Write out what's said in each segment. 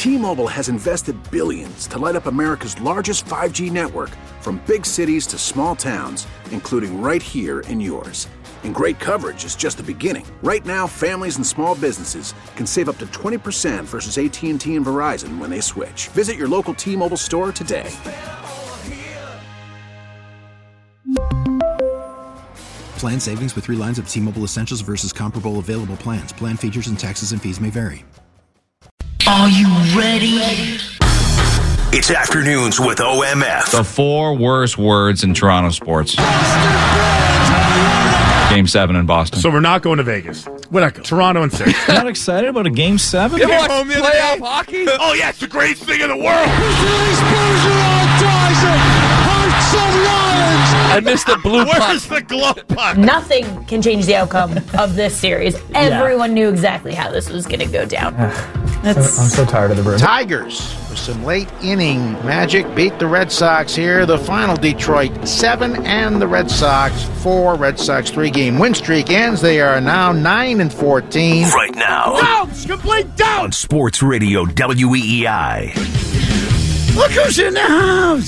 T-Mobile has invested billions to light up America's largest 5G network, from big cities to small towns, including right here in yours. And great coverage is just the beginning. Right now, families and small businesses can save up to 20% versus AT&T and Verizon when they switch. Visit your local T-Mobile store today. Plan savings with 3 lines of T-Mobile Essentials versus comparable available plans. Plan features and taxes and fees may vary. Are you ready? It's Afternoons with OMF. The 4 worst words in Toronto sports. Game 7 in Boston. So we're not going to Vegas. We're not going. Toronto and 6. Not excited about a Game 7? You watch playoff hockey? Oh, yeah, it's the greatest thing in the world. I missed the blue puck. Where's the glove puck? Nothing can change the outcome of this series. Everyone knew exactly how this was going to go down. I'm so tired of the Bruins. Tigers, with some late inning magic, beat the Red Sox here. The final, Detroit 7 and the Red Sox 4. Red Sox 3-game win streak ends. They are now 9-14. Right now. Doubts, complete doubts. On Sports Radio WEEI. Look who's in the house.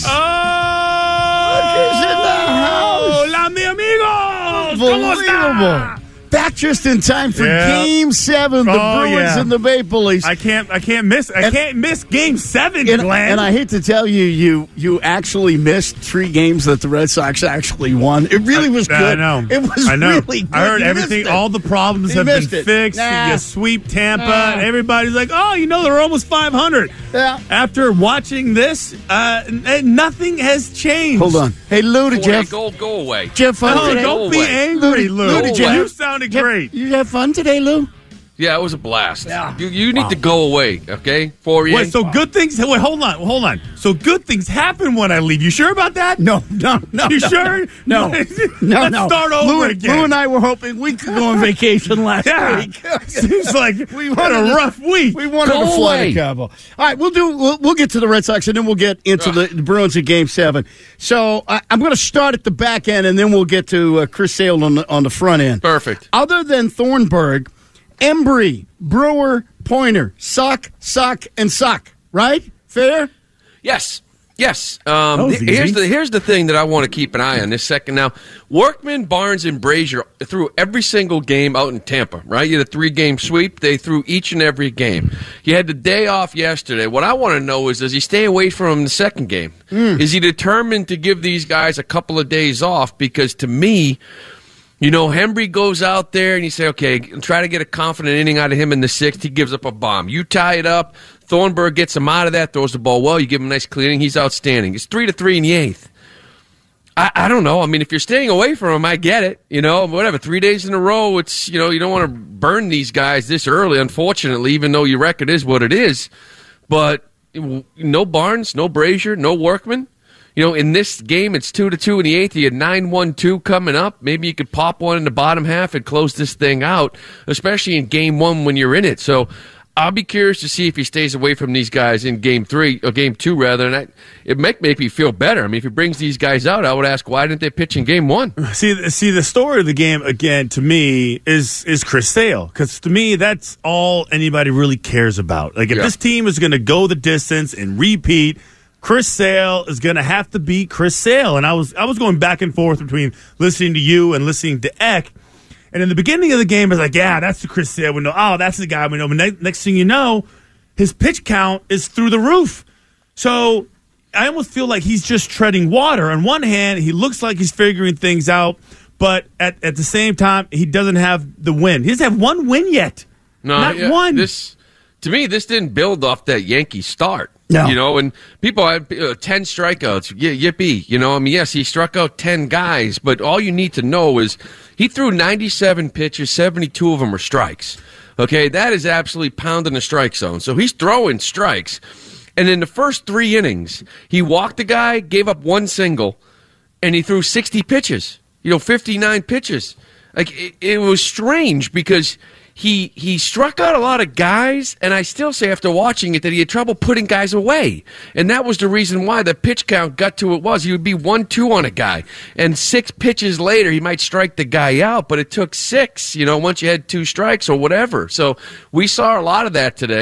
Look who's in the house. Hola, mi amigos. ¿Cómo está? Back just in time for Game 7, the Bruins and the Maple Leafs. I can't miss Game 7, Glenn. And I hate to tell you, you actually missed 3 games that the Red Sox actually won. It really was good. I know. It was really good. I heard everything. All the problems have been fixed. You sweep Tampa. And everybody's like, they're almost 500. Yeah. After watching this, nothing has changed. Hold on. Hey, Lou, did you have... Go away. Did you have fun today? Don't be angry, Lou. You sounded great. You have fun today, Lou? Yeah, it was a blast. Yeah. You need to go away, okay? Wait, so good things... Wait, hold on. So good things happen when I leave. You sure about that? No. You sure? No. Let's start over again. Lou and I were hoping we could go on vacation last week. Seems like we had a rough week. We wanted to fly to Cabo. All right, we'll get to the Red Sox, and then we'll get into the Bruins in Game 7. So I'm going to start at the back end, and then we'll get to Chris Sale on the front end. Perfect. Other than Thornburg, Embry, Brewer, Pointer, suck, and suck. Right? Fair? Yes. Here's the thing that I want to keep an eye on this second. Now, Workman, Barnes, and Brazier threw every single game out in Tampa, right? You had a 3-game sweep. They threw each and every game. You had the day off yesterday. What I want to know is, does he stay away from him the second game? Is he determined to give these guys a couple of days off? Because to me... Hembry goes out there and you say, okay, try to get a confident inning out of him in the 6th. He gives up a bomb. You tie it up. Thornburg gets him out of that, throws the ball well. You give him a nice clean inning. He's outstanding. It's 3-3 in the 8th. I don't know. I mean, if you're staying away from him, I get it. Whatever. 3 days in a row, it's, you don't want to burn these guys this early, unfortunately, even though your record is what it is. But no Barnes, no Brazier, no Workman. In this game, it's 2-2 in the 8th. You had 9-1-2 coming up. Maybe you could pop one in the bottom half and close this thing out, especially in Game 1 when you're in it. So I'll be curious to see if he stays away from these guys in Game 2, rather. And it might make me feel better. I mean, if he brings these guys out, I would ask, why didn't they pitch in Game 1? See, the story of the game, again, to me, is Chris Sale. Because to me, that's all anybody really cares about. Like, if this team is going to go the distance and repeat, Chris Sale is going to have to beat Chris Sale. And I was going back and forth between listening to you and listening to Eck. And in the beginning of the game, I was like, yeah, that's the Chris Sale we know. Oh, that's the guy we know. But next thing you know, his pitch count is through the roof. So I almost feel like he's just treading water. On one hand, he looks like he's figuring things out. But at the same time, he doesn't have the win. He doesn't have one win yet. No, Not one. To me, this didn't build off that Yankee start. No. And people had 10 strikeouts. Yippee. Yes, he struck out 10 guys, but all you need to know is he threw 97 pitches, 72 of them were strikes. Okay, that is absolutely pounding the strike zone. So he's throwing strikes. And in the first 3 innings, he walked a guy, gave up 1 single, and he threw 60 pitches. 59 pitches. Like, it was strange because he struck out a lot of guys, and I still say after watching it that he had trouble putting guys away. And that was the reason why the pitch count got to what it was. He would be 1-2 on a guy. And 6 pitches later, he might strike the guy out, but it took 6, once you had 2 strikes or whatever. So we saw a lot of that today.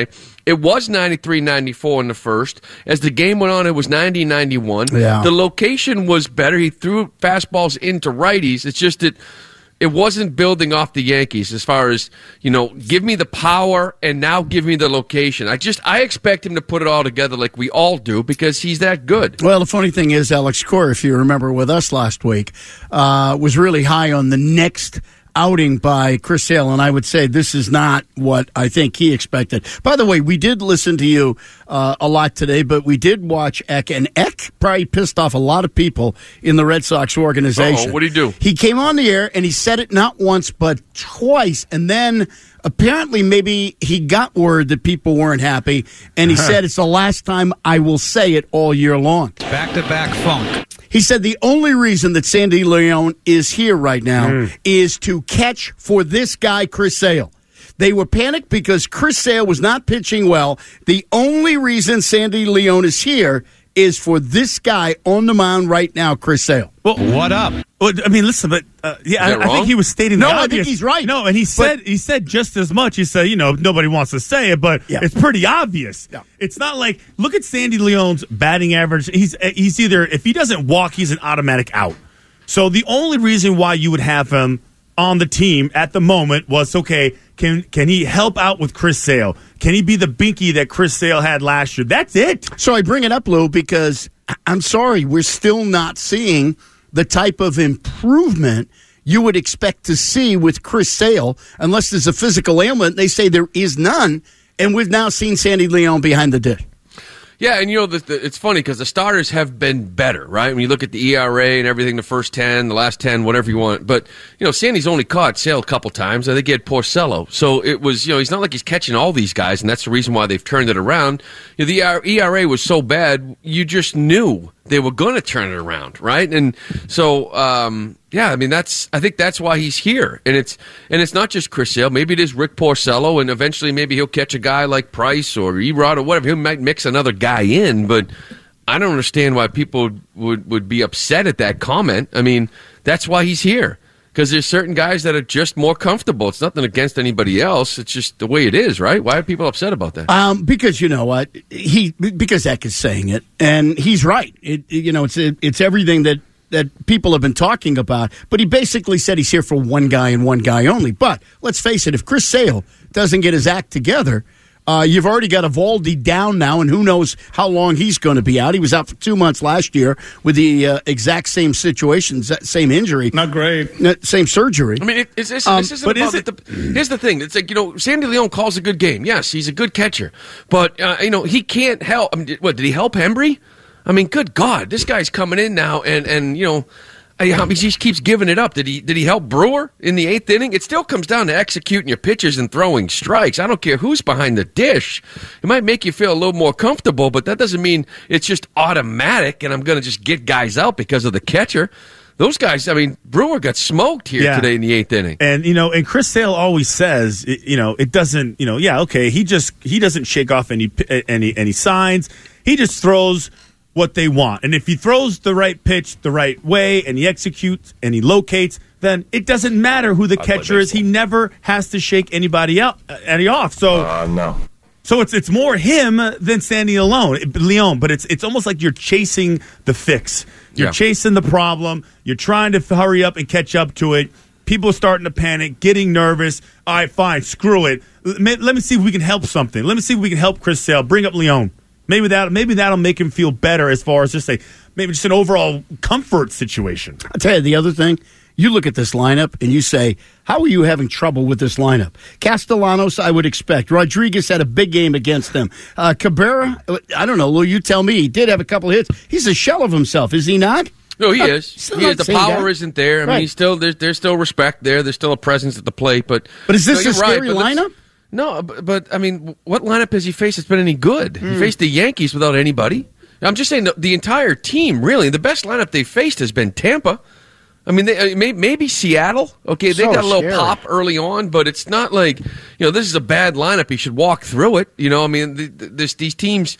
It was 93-94 in the first. As the game went on, it was 90-91. Yeah. The location was better. He threw fastballs into righties. It's just that it wasn't building off the Yankees as far as, give me the power and now give me the location. I expect him to put it all together like we all do because he's that good. Well, the funny thing is, Alex Cora, if you remember with us last week, was really high on the next outing by Chris Sale, and I would say this is not what I think he expected. By the way, we did listen to you a lot today, but we did watch Eck, and Eck probably pissed off a lot of people in the Red Sox organization. What did he do? He came on the air, and he said it not once, but twice, and then apparently maybe he got word that people weren't happy, and he said it's the last time I will say it all year long. Back-to-back funk. He said the only reason that Sandy Leon is here right now is to catch for this guy, Chris Sale. They were panicked because Chris Sale was not pitching well. The only reason Sandy Leon is here is for this guy on the mound right now, Chris Sale. Well, what up? Well, I mean, listen, but I think he was stating the obvious. I think he's right. No, and he said just as much. He said, nobody wants to say it, but it's pretty obvious. Yeah. It's not like, look at Sandy Leon's batting average. He's either, if he doesn't walk, he's an automatic out. So the only reason why you would have him on the team at the moment was, okay, can he help out with Chris Sale? Can he be the binky that Chris Sale had last year? That's it. So I bring it up, Lou, because I'm sorry, we're still not seeing the type of improvement you would expect to see with Chris Sale, unless there's a physical ailment. They say there is none, and we've now seen Sandy Leon behind the dish. Yeah, and it's funny because the starters have been better, right? When you look at the ERA and everything, the first 10, the last 10, whatever you want. But, Sandy's only caught Sale a couple times. I think he had Porcello. So it was, he's not like he's catching all these guys, and that's the reason why they've turned it around. The ERA was so bad, you just knew they were going to turn it around, right? And so, I think that's why he's here. And it's not just Chris Sale. Maybe it is Rick Porcello, and eventually maybe he'll catch a guy like Price or Erod or whatever. He might mix another guy in, but I don't understand why people would be upset at that comment. I mean, that's why he's here. Because there's certain guys that are just more comfortable. It's nothing against anybody else. It's just the way it is, right? Why are people upset about that? Because you know what, because Eck is saying it, and he's right. It's everything that people have been talking about. But he basically said he's here for one guy and one guy only. But let's face it, if Chris Sale doesn't get his act together, you've already got Eovaldi down now, and who knows how long he's going to be out. He was out for 2 months last year with the exact same situation, same injury. Not great. Same surgery. I mean, here's the thing. It's like, Sandy Leon calls a good game. Yes, he's a good catcher. But, he can't help. I mean, did he help Hembree? I mean, good God, this guy's coming in now, and he just keeps giving it up. Did he help Brewer in the 8th inning? It still comes down to executing your pitches and throwing strikes. I don't care who's behind the dish. It might make you feel a little more comfortable, but that doesn't mean it's just automatic and I'm going to just get guys out because of the catcher. Those guys, I mean, Brewer got smoked here today in the 8th inning. And, and Chris Sale always says, it doesn't, he doesn't shake off any signs. He just throws what they want. And if he throws the right pitch the right way and he executes and he locates, then it doesn't matter who the catcher is. He never has to shake anybody off. So no. So it's more him than Sandy Leon, but it's almost like you're chasing the fix. You're chasing the problem. You're trying to hurry up and catch up to it. People are starting to panic, getting nervous. All right, fine, screw it. Let me see if we can help something. Let me see if we can help Chris Sale. Bring up Leon. Maybe that'll make him feel better as far as just an overall comfort situation. I'll tell you the other thing. You look at this lineup and you say, how are you having trouble with this lineup? Castellanos, I would expect. Rodriguez had a big game against them. Cabrera, I don't know, Lou, you tell me. He did have a couple of hits. He's a shell of himself, is he not? No, he is. The power isn't there. I mean, he's still there's still respect there. There's still a presence at the plate. But is this a scary lineup? No, but I mean, what lineup has he faced that's been any good? He faced the Yankees without anybody. I'm just saying the entire team, really. The best lineup they faced has been Tampa. I mean, maybe Seattle. Okay, they got a little pop early on, but it's not like, this is a bad lineup. He should walk through it. I mean, these teams,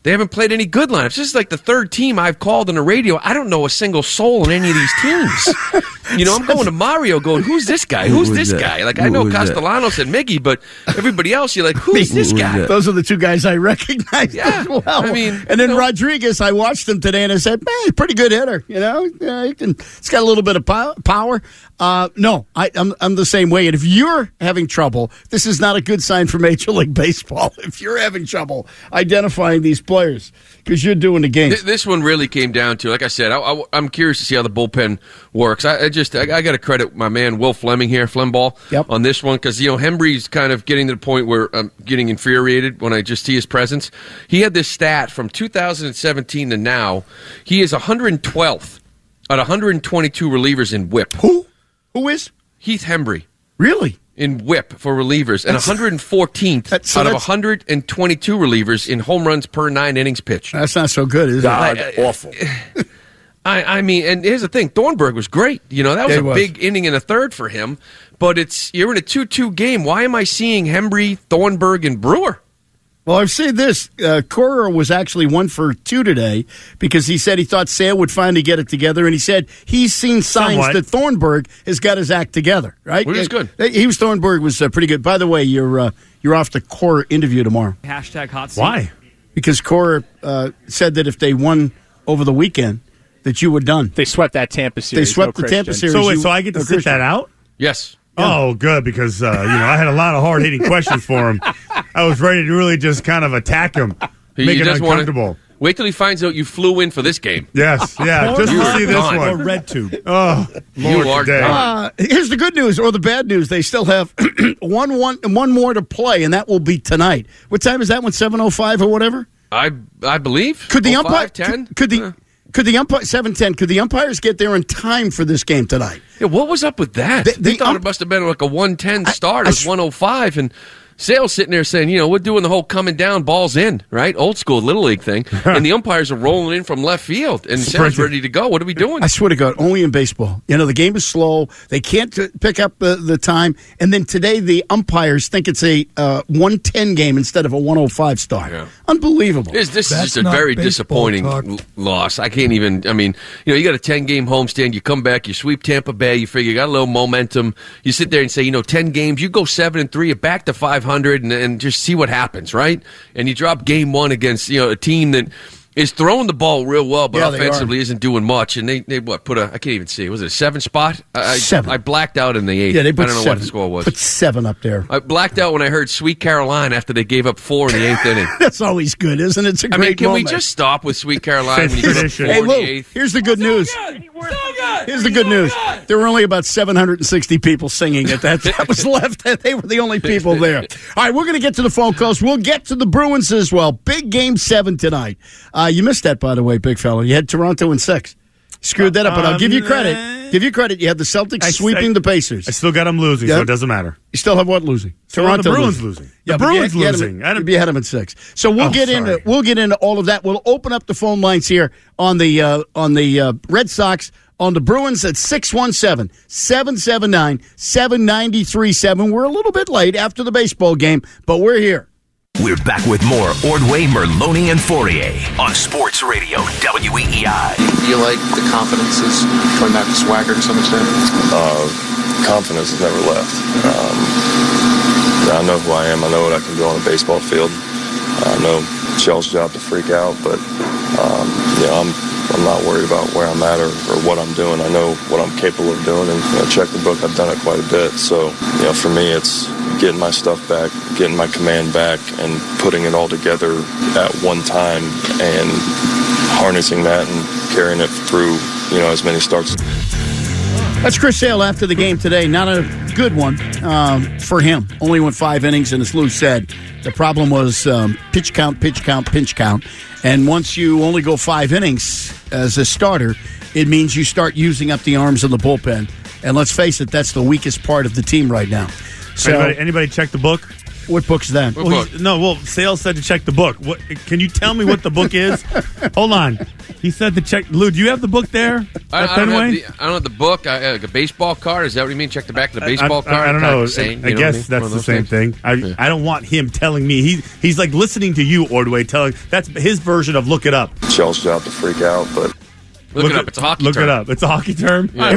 They haven't played any good lineups. This is like the third team I've called on the radio. I don't know a single soul in any of these teams. I'm going to Mario going, who's this guy? Who's this guy? Like, I know Castellanos and Miggy, but everybody else, you're like, who's this guy? Those are the two guys I recognize as well. I mean, and then Rodriguez, I watched him today, and I said, man, pretty good hitter. He's got a little bit of power. No, I'm the same way. And if you're having trouble, this is not a good sign for Major League Baseball. If you're having trouble identifying these players, because you're doing the game. This one really came down to, like I said, I'm curious to see how the bullpen works. I got to credit my man Will Fleming here, Flemball, on this one, because Hembry's kind of getting to the point where I'm getting infuriated when I just see his presence. He had this stat from 2017 to now. He is 112th out of 122 relievers in WHIP. Who is? Heath Hembry. Really? In WHIP for relievers, and 114th out of 122 relievers in home runs per 9 innings pitched. That's not so good, is it? Awful. I mean, and here's the thing. Thornburg was great. That was a big inning and a third for him, but you're in a 2-2 game. Why am I seeing Hembry, Thornburg, and Brewer? Well, I've said this. Cora was actually 1 for 2 today because he said he thought Sale would finally get it together, and he said he's seen signs that Thornburg has got his act together. Right? Which is good. Thornburg was pretty good. By the way, you're off the Cora interview tomorrow. #hot seat. Why? Because Cora said that if they won over the weekend, that you were done. They swept that Tampa series. They swept the Tampa series. So I get to sit that out? Yes. Oh, good, because I had a lot of hard-hitting questions for him. I was ready to really just kind of attack him, make it uncomfortable. Wait till he finds out you flew in for this game. Yes, just to see this one. Or red tube. Oh, you are done. Here's the good news or the bad news. They still have one more to play, and that will be tonight. What time is that one? 7:05 or whatever? I believe. Could the umpire 10? Could the umpire 7:10? Could the umpires get there in time for this game tonight? Yeah, what was up with that? They thought it must have been like a 110 start. It was 105, and Sale's sitting there saying, we're doing the whole coming down, balls in, right? Old school Little League thing. And the umpires are rolling in from left field, and Sale's ready to go. What are we doing? I swear to God, only in baseball. The game is slow. They can't pick up the time. And then today, the umpires think it's a 110 game instead of a 105 start. Yeah. Unbelievable. This is just a very disappointing loss. I can't even, you got a 10-game homestand. You come back, you sweep Tampa Bay. You figure you got a little momentum. You sit there and say, 10 games. You go 7-3, you're back to 500 and just see what happens, right? And you drop game 1 against a team that is throwing the ball real well, but offensively isn't doing much. And they put I can't even see. Was it a 7 spot? 7. I blacked out in the 8th. Yeah, they put I don't know 7. what the score was. Put 7 up there. I blacked out when I heard Sweet Caroline after they gave up 4 in the 8th inning. That's always good, isn't it? It's a great can moment. we just stop with Sweet Caroline when you give up 4 in the 8th? Here's the good news. Here's the good news. There were only about 760 people singing it. That was left. They were the only people there. All right, we're going to get to the phone calls. We'll get to the Bruins as well. Big game 7 tonight. You missed that, by the way, big fella. You had Toronto in 6. Screwed that up, but I'll give you credit. You had the Celtics sweeping the Pacers. I still got them losing, so it doesn't matter. You still have what losing? Toronto the Bruins losing. Yeah, the Bruins losing. You had them in 6. So we'll get into all of that. We'll open up the phone lines here on the Red Sox. On the Bruins at 617-779-7937. We're a little bit late after the baseball game, but we're here. We're back with more Ordway, Merloni, and Fourier on Sports Radio WEEI. Do you feel like the confidence is coming back to Swagger to some extent? Confidence has never left. I know who I am. I know what I can do on a baseball field. I know Shell's job to freak out, but I'm not worried about where I'm at or what I'm doing. I know what I'm capable of doing, and check the book. I've done it quite a bit. So, for me, it's getting my stuff back, getting my command back, and putting it all together at one time and harnessing that and carrying it through, as many starts. That's Chris Sale after the game today. Not a good one for him. Only went 5 innings, and as Lou said, the problem was pitch count. And once you only go 5 innings as a starter, it means you start using up the arms of the bullpen. And let's face it, that's the weakest part of the team right now. So, anybody check the book? What book's that? Sales said to check the book. What? Can you tell me what the book is? Hold on. He said to check. Lou, do you have the book there? I don't have the book. Like a baseball card. Is that what you mean? Check the back of the baseball card. I don't know. I guess that's the same thing. I don't want him telling me. He's like listening to you, Ordway. That's his version of look it up. Shell's job to freak out, but. Look it up. It's a hockey term. Look it up. It's a hockey term. Yeah,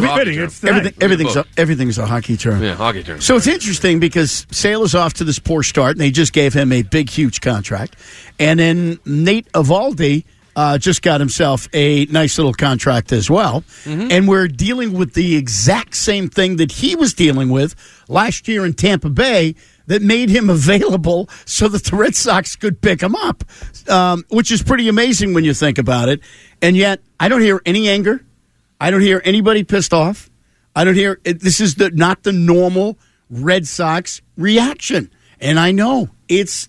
Everything's a hockey term. Yeah, hockey term. So it's interesting because Sale is off to this poor start, and they just gave him a big, huge contract. And then Nate Eovaldi just got himself a nice little contract as well. Mm-hmm. And we're dealing with the exact same thing that he was dealing with last year in Tampa Bay that made him available so that the Red Sox could pick him up, which is pretty amazing when you think about it. And yet, I don't hear any anger. I don't hear anybody pissed off. I don't hear this is not the normal Red Sox reaction. And I know it's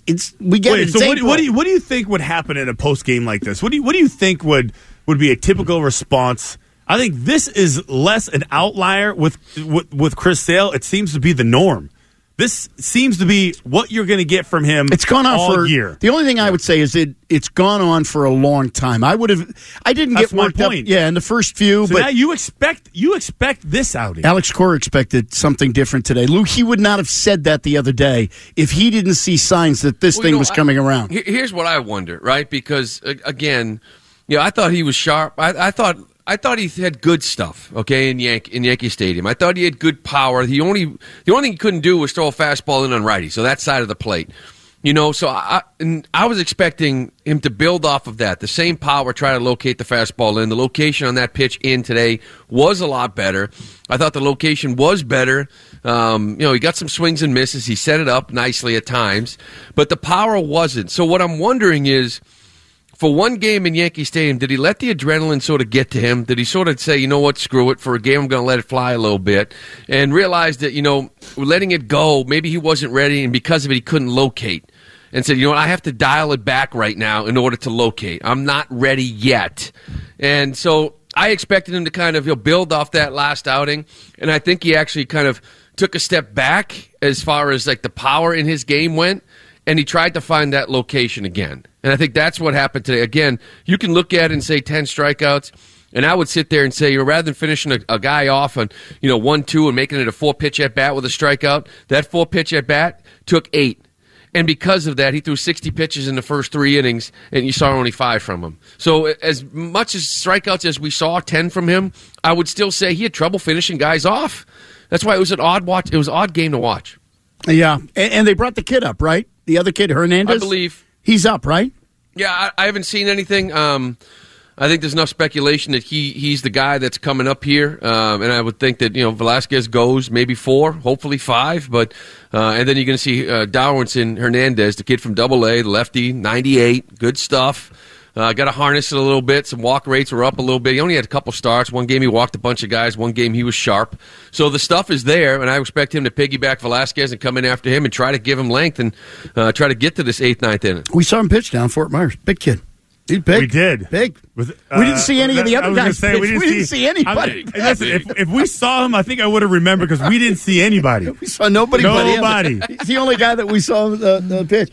we get it. So what do you think would happen in a post game like this? What do you think would be a typical response? I think this is less an outlier with Chris Sale. It seems to be the norm. This seems to be what you're going to get from him. It's gone on for a year. The only thing I would say is it's gone on for a long time. I didn't get worked up. Yeah, in the first few. So but now you expect this outing. Alex Cora expected something different today. Lou, he would not have said that the other day if he didn't see signs that this thing was coming around. Here's what I wonder, right? Because again, I thought he was sharp. I thought he had good stuff, okay, in Yankee Stadium. I thought he had good power. The only thing he couldn't do was throw a fastball in on righty, so that side of the plate. So I was expecting him to build off of that. The same power, try to locate the fastball in. The location on that pitch in today was a lot better. I thought the location was better. He got some swings and misses. He set it up nicely at times, but the power wasn't. So what I'm wondering is, for one game in Yankee Stadium, did he let the adrenaline sort of get to him? Did he sort of say, you know what, screw it, for a game I'm going to let it fly a little bit, and realize that, letting it go, maybe he wasn't ready, and because of it he couldn't locate, and said, I have to dial it back right now in order to locate. I'm not ready yet. And so I expected him to kind of build off that last outing, and I think he actually kind of took a step back as far as like the power in his game went, and he tried to find that location again. And I think that's what happened today. Again, you can look at it and say 10 strikeouts, and I would sit there and say, rather than finishing a guy off on 1-2 and making it a 4-pitch at-bat with a strikeout, that 4-pitch at-bat took 8. And because of that, he threw 60 pitches in the first 3 innings, and you saw only 5 from him. So as much as strikeouts as we saw, 10 from him, I would still say he had trouble finishing guys off. That's why it was an odd watch. It was an odd game to watch. Yeah, and they brought the kid up, right? The other kid, Hernandez? I believe. He's up, right? Yeah, I haven't seen anything. I think there's enough speculation that he's the guy that's coming up here, and I would think that Velasquez goes maybe 4, hopefully 5, but and then you're going to see Darwinson Hernandez, the kid from Double-A, the lefty, 98, good stuff. Got to harness it a little bit. Some walk rates were up a little bit. He only had a couple starts. One game he walked a bunch of guys. One game he was sharp. So the stuff is there, and I expect him to piggyback Velasquez and come in after him and try to give him length and try to get to this 8th, 9th inning. We saw him pitch down Fort Myers. Big kid. He's big. We did. Big. We didn't see any of the other guys. We didn't see anybody. Listen, if we saw him, I think I would have remembered because we didn't see anybody. We saw nobody. Nobody. He's the only guy that we saw the pitch.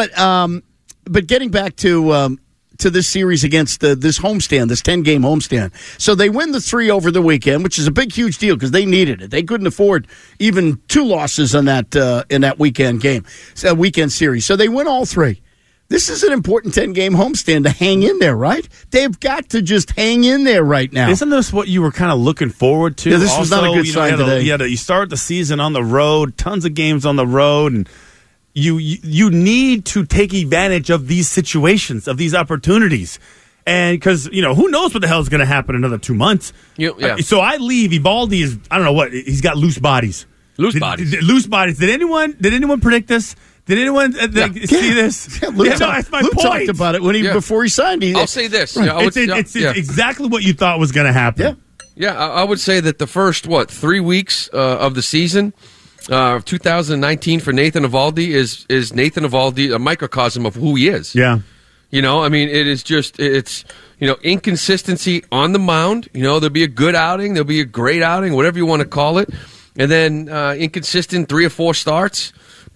But getting back to this series against this homestand, this 10-game homestand. So they win the 3 over the weekend, which is a big, huge deal because they needed it. They couldn't afford even 2 losses in that weekend game, weekend series. So they win all 3. This is an important 10-game homestand to hang in there, right? They've got to just hang in there right now. Isn't this what you were kind of looking forward to? Yeah, this was not a good sign today. You start the season on the road, tons of games on the road, and you need to take advantage of these situations, of these opportunities. And because, who knows what the hell is going to happen in another 2 months. So I leave. Eovaldi is, I don't know what, he's got loose bodies. Loose bodies. Loose bodies. Did anyone predict this? Did anyone see this? Yeah, Luke that's my Luke point. Talked about it before he signed. I'll say this. Right. It's exactly what you thought was going to happen. Yeah, I would say that the first, 3 weeks of the season of 2019 for Nathan Eovaldi is Nathan Eovaldi a microcosm of who he is. Yeah. It is just, it's inconsistency on the mound. There'll be a good outing, there'll be a great outing, whatever you want to call it. And then inconsistent 3 or 4 starts.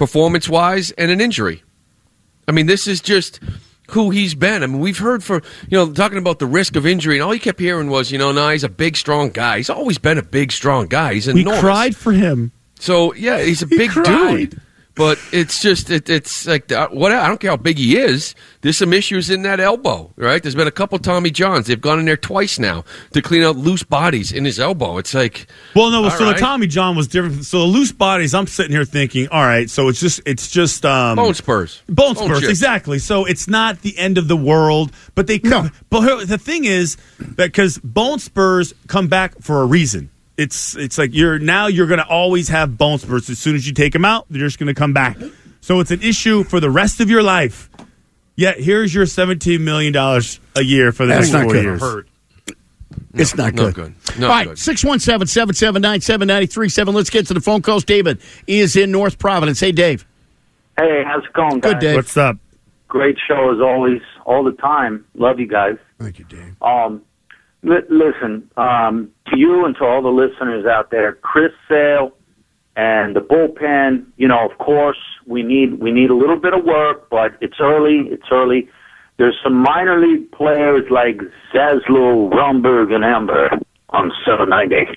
performance-wise, and an injury. I mean, this is just who he's been. I mean, we've heard talking about the risk of injury, and all you kept hearing was, he's a big, strong guy. He's always been a big, strong guy. He's enormous. We cried for him. So, yeah, he's a big dude. But it's just, it's like, I don't care how big he is. There's some issues in that elbow, right? There's been a couple Tommy Johns. They've gone in there twice now to clean out loose bodies in his elbow. It's like, the Tommy John was different. So the loose bodies, I'm sitting here thinking, all right, so it's just bone spurs. Bone spurs, exactly. So it's not the end of the world, but But the thing is that because bone spurs come back for a reason. It's like you're going to always have bone spurs. As soon as you take them out, they're just going to come back. So it's an issue for the rest of your life. Yet here's your $17 million a year for the next 4 years. It's not good. All right, 617-779-7937. Let's get to the phone calls. David is in North Providence. Hey, Dave. Hey, how's it going, guys? Good, Dave. What's up? Great show as always, all the time. Love you guys. Thank you, Dave. Listen, to you and to all the listeners out there, Chris Sale and the bullpen, of course, we need a little bit of work, but it's early. There's some minor league players like Zaslow, Romberg, and Amber on 790.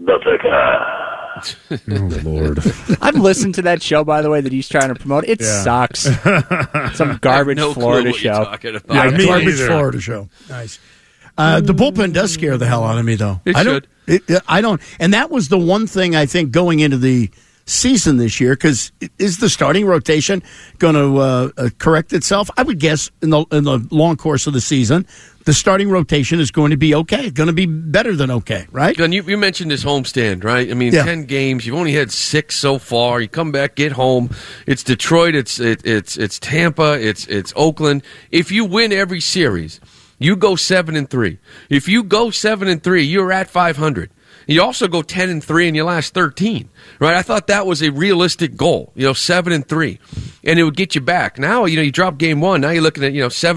Oh, Lord. I've listened to that show, by the way, that he's trying to promote. It sucks. Some garbage Florida show. Garbage Florida show. Nice. The bullpen does scare the hell out of me, though. I don't. And that was the one thing I think going into the season this year, because is the starting rotation going to correct itself? I would guess in the long course of the season, the starting rotation is going to be okay. Going to be better than okay, right? Glenn, you mentioned this homestand, right? I mean, 10 games. You've only had 6 so far. You come back, get home. It's Detroit. It's Tampa. It's Oakland. If you win every series, you go 7-3. If you go 7-3, you're at 500. You also go 10-3 in your last 13, right? I thought that was a realistic goal, 7-3, and it would get you back. Now, you drop game 1. Now you're looking at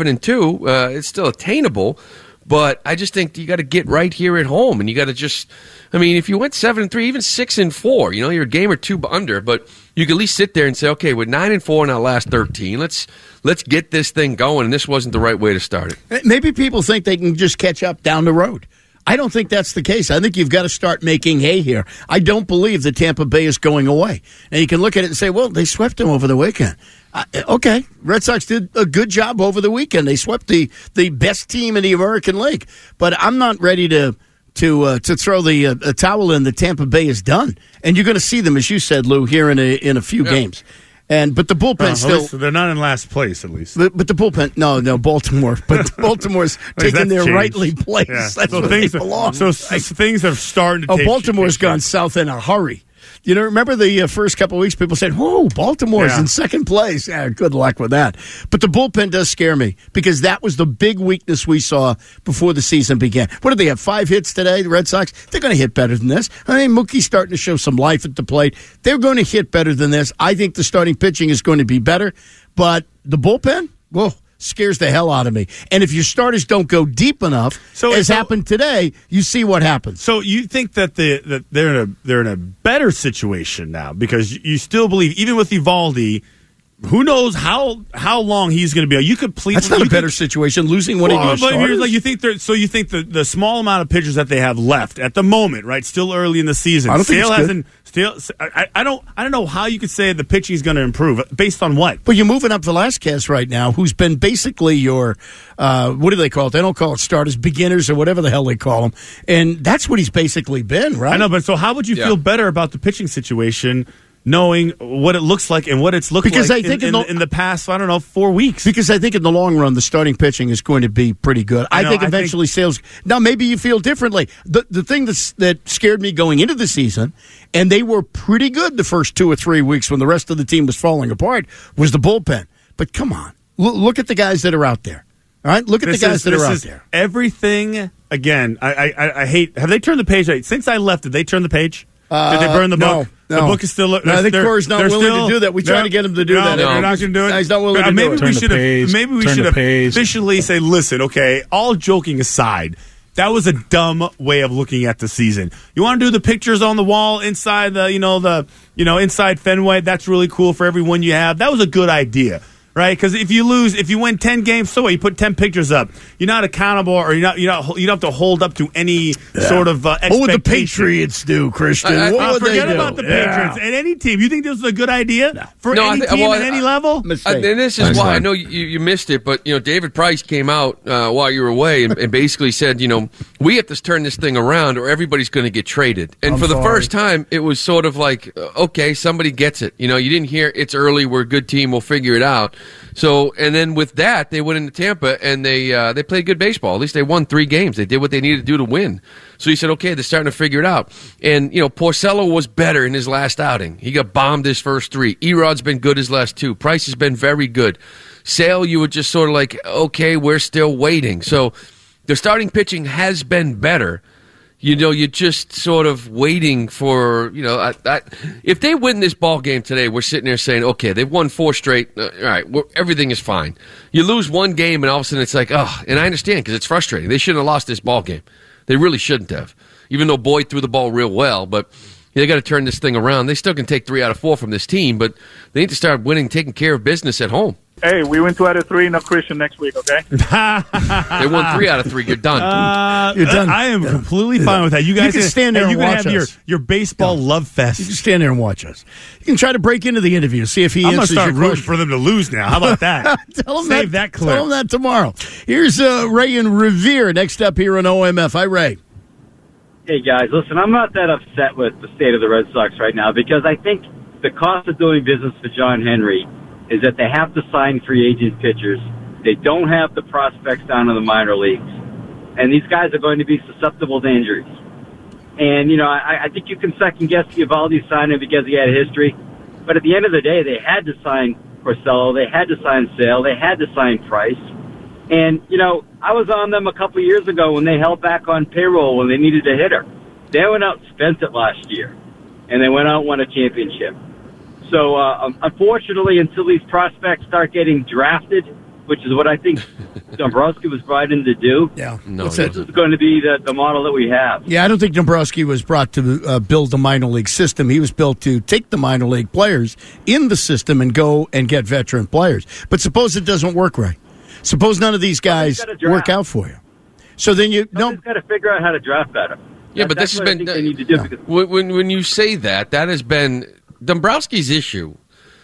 7-2. It's still attainable, but I just think you got to get right here at home, and you got to just. I mean, if you went 7-3, even 6-4, you're a game or 2 under, but you can at least sit there and say, okay, with 9-4 in our last 13, let's get this thing going. And this wasn't the right way to start it. Maybe people think they can just catch up down the road. I don't think that's the case. I think you've got to start making hay here. I don't believe that Tampa Bay is going away. And you can look at it and say, well, they swept them over the weekend. Okay, Red Sox did a good job over the weekend. They swept the best team in the American League. But I'm not ready to throw the towel in. That Tampa Bay is done. And you're going to see them, as you said, Lou, here in a few games. But the bullpen still. They're not in last place, at least. But the bullpen, no, Baltimore. But Baltimore's taking their rightly place. Yeah. That's where they belong. So things have started to take Baltimore's gone south in a hurry. Remember the first couple of weeks, people said, whoa, Baltimore's in second place. Yeah, good luck with that. But the bullpen does scare me because that was the big weakness we saw before the season began. What did they have, 5 hits today, the Red Sox? They're going to hit better than this. I mean, Mookie's starting to show some life at the plate. They're going to hit better than this. I think the starting pitching is going to be better. But the bullpen, whoa, scares the hell out of me. And if your starters don't go deep enough, as happened today, you see what happens. So you think that they're in a better situation now because you still believe, even with Eovaldi, who knows how long he's going to be? You completely. That's not a better situation. Losing one of your starters. You think the small amount of pitchers that they have left at the moment, right? Still early in the season. I don't think it's good. I don't know how you could say the pitching is going to improve based on what. But you're moving up Velasquez right now, who's been basically your what do they call it? They don't call it starters, beginners, or whatever the hell they call them. And that's what he's basically been, right? I know, but so how would you feel better about the pitching situation? Knowing what it looks like and what it's looked like I think in the past, 4 weeks. Because I think in the long run, the starting pitching is going to be pretty good. I think eventually Sales. Now, maybe you feel differently. The thing that scared me going into the season, and they were pretty good the first 2 or 3 weeks when the rest of the team was falling apart, was the bullpen. But come on. Look at the guys that are out there. All right? Look at the guys that are out there. Everything, again, I hate. Have they turned the page? Since I left, did they turn the page? Did they burn the book? No. The book is still. No, I think Corey's not willing to do that. We try to get him to do that. They're not going to do it. He's not willing to do it. Maybe we should officially say, listen, okay, all joking aside, that was a dumb way of looking at the season. You want to do the pictures on the wall inside inside Fenway? That's really cool for everyone you have. That was a good idea. Right, because if you win 10 games, so what? You put 10 pictures up. You're not accountable, or you don't have to hold up to any sort of expectation. What would the Patriots do, Christian? Forget about the Patriots and any team. You think this is a good idea for any team at any level? And this is why I know you missed it, but David Price came out while you were away and basically said, we have to turn this thing around, or everybody's going to get traded. And the first time, it was sort of like, okay, somebody gets it. You didn't hear it's early. We're a good team. We'll figure it out. So, and then with that, they went into Tampa and they played good baseball. At least they won 3 games. They did what they needed to do to win. So he said, okay, they're starting to figure it out. And, Porcello was better in his last outing. He got bombed his first 3. Erod's been good his last 2. Price has been very good. Sale, you were just sort of like, okay, we're still waiting. So the starting pitching has been better. You're just sort of waiting for, if they win this ball game today, we're sitting there saying, okay, they've won 4 straight. All right, everything is fine. You lose one game, and all of a sudden it's like, and I understand because it's frustrating. They shouldn't have lost this ball game. They really shouldn't have, even though Boyd threw the ball real well. But they got to turn this thing around. They still can take 3 out of 4 from this team, but they need to start winning, taking care of business at home. Hey, we win 2 out of 3, no Christian next week, okay? They won 3 out of 3. You're done. You're done. I am completely fine with that. You guys can stand there and watch us. Your baseball love fest. You can stand there and watch us. You can try to break into the interview, see if he answers your question. I'm going to start rooting for them to lose now. How about that? Save that clip. Tell him that tomorrow. Here's Ray and Revere next up here on OMF. Hi, Ray. Hey, guys. Listen, I'm not that upset with the state of the Red Sox right now because I think the cost of doing business for John Henry is that they have to sign free agent pitchers. They don't have the prospects down in the minor leagues. And these guys are going to be susceptible to injuries. And, I think you can second-guess Eovaldi signing because he had a history. But at the end of the day, they had to sign Porcello. They had to sign Sale. They had to sign Price. And, I was on them a couple of years ago when they held back on payroll when they needed a hitter. They went out and spent it last year. And they went out and won a championship. So, unfortunately, until these prospects start getting drafted, which is what I think Dombrowski was brought in to do, this is going to be the model that we have. Yeah, I don't think Dombrowski was brought to build the minor league system. He was built to take the minor league players in the system and go and get veteran players. But suppose it doesn't work right. Suppose none of these guys work out for you. So then Somebody's got to figure out how to draft better. Yeah, but this has been they need to do because when you say that has been Dombrowski's issue.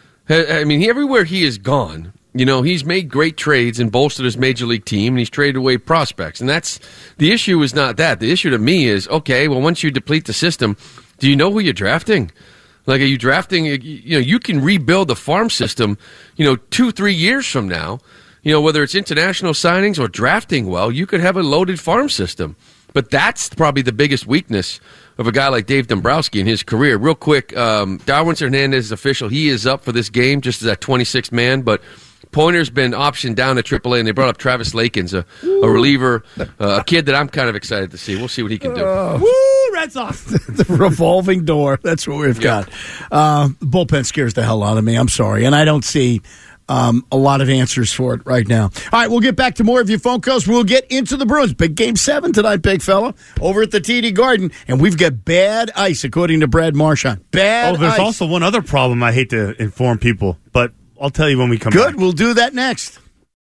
I mean, everywhere he has gone, he's made great trades and bolstered his major league team, and he's traded away prospects. And that's the issue. Is not that. The issue to me is, okay, well, once you deplete the system, do you know who you're drafting? Like, are you drafting? You can rebuild the farm system, 2-3 years from now. Whether it's international signings or drafting well, you could have a loaded farm system. But that's probably the biggest weakness of a guy like Dave Dombrowski in his career. Real quick, Darwin Hernandez is official. He is up for this game just as that 26th man, but Pointer's been optioned down to AAA, and they brought up Travis Lakins, a reliever, a kid that I'm kind of excited to see. We'll see what he can do. Woo, Red Sox. The revolving door. That's what we've got. Bullpen scares the hell out of me. I'm sorry. And I don't see a lot of answers for it right now. All right, we'll get back to more of your phone calls. We'll get into the Bruins. Big Game 7 tonight, big fella, over at the TD Garden. And we've got bad ice, according to Brad Marchand. Bad ice. There's also one other problem I hate to inform people, but I'll tell you when we come back. Good, we'll do that next.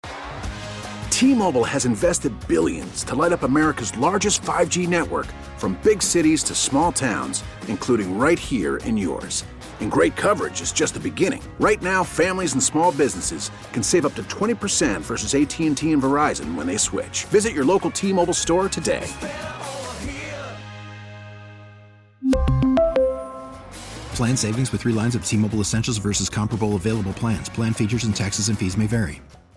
T-Mobile has invested billions to light up America's largest 5G network, from big cities to small towns, including right here in yours. And great coverage is just the beginning. Right now, families and small businesses can save up to 20% versus AT&T and Verizon when they switch. Visit your local T-Mobile store today. Plan savings with 3 lines of T-Mobile Essentials versus comparable available plans. Plan features and taxes and fees may vary.